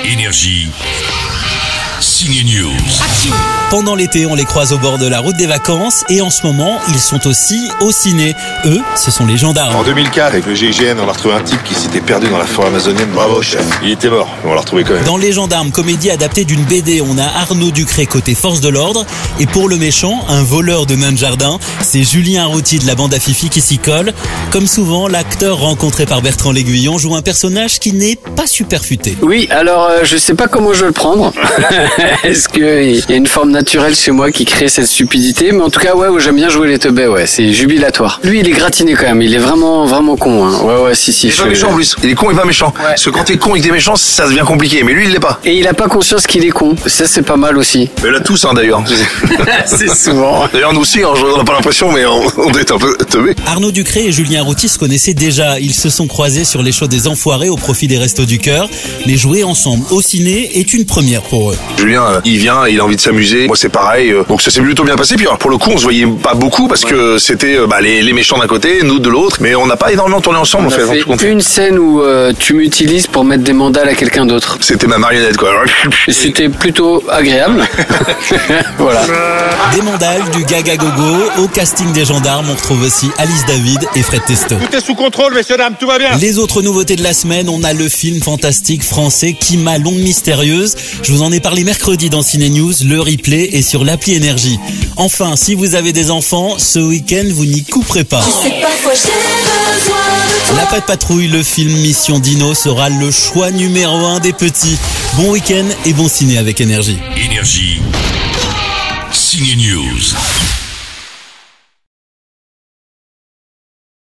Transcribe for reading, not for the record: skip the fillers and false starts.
Énergie. Signe News. Pendant l'été, on les croise au bord de la route des vacances et en ce moment, ils sont aussi au ciné. Eux, ce sont les gendarmes. En 2004, avec le GIGN, on a retrouvé un type qui s'était perdu dans la forêt amazonienne. Bravo, chef. Il était mort, mais on l'a retrouvé quand même. Dans Les Gendarmes, comédie adaptée d'une BD, on a Arnaud Ducré côté force de l'ordre. Et pour le méchant, un voleur de nains de jardin, c'est Julien Arrouti de la bande à Fifi qui s'y colle. Comme souvent, l'acteur rencontré par Bertrand L'Aiguillon joue un personnage qui n'est pas super futé. Oui, alors je sais pas comment je vais le prendre. Est-ce qu'il y a une forme naturelle chez moi qui crée cette stupidité? Mais en tout cas, ouais, j'aime bien jouer les teubés, ouais, c'est jubilatoire. Lui, il est gratiné quand même, il est vraiment con, hein. Ouais, si. Il est pas méchant en plus, il est con et pas méchant. Ouais. Parce que quand t'es con et que t'es méchant, ça devient compliqué, mais lui, il l'est pas. Et il a pas conscience qu'il est con, ça c'est pas mal aussi. Mais là, tous, d'ailleurs. C'est souvent. D'ailleurs, nous aussi, on n'a pas l'impression, mais on doit être un peu teubés. Arnaud Ducré et Julien Arrouti se connaissaient déjà. Ils se sont croisés sur les shows des Enfoirés au profit des Restos du Cœur. Mais jouer ensemble au ciné est une première pour eux. Julien, il vient, il a envie de s'amuser. Moi, c'est pareil. Donc, ça s'est plutôt bien passé. Puis, pour le coup, on se voyait pas beaucoup parce que c'était les méchants d'un côté, nous de l'autre. Mais on n'a pas énormément tourné ensemble, On a fait une scène où tu m'utilises pour mettre des mandales à quelqu'un d'autre. C'était ma marionnette, quoi. Et c'était plutôt agréable. Voilà. Des mandales, du gaga gogo. Au casting des gendarmes, on retrouve aussi Alice David et Fred Testo. Tout est sous contrôle, messieurs, dames, tout va bien. Les autres nouveautés de la semaine, on a le film fantastique français Kima Longue Mystérieuse. Je vous en ai parlé mercredi dans Ciné News, le replay est sur l'appli Énergie. Enfin, si vous avez des enfants, ce week-end, vous n'y couperez pas. La Patte Patrouille, le film Mission Dino sera le choix numéro 1 des petits. Bon week-end et bon ciné avec Énergie. Énergie. Signe News.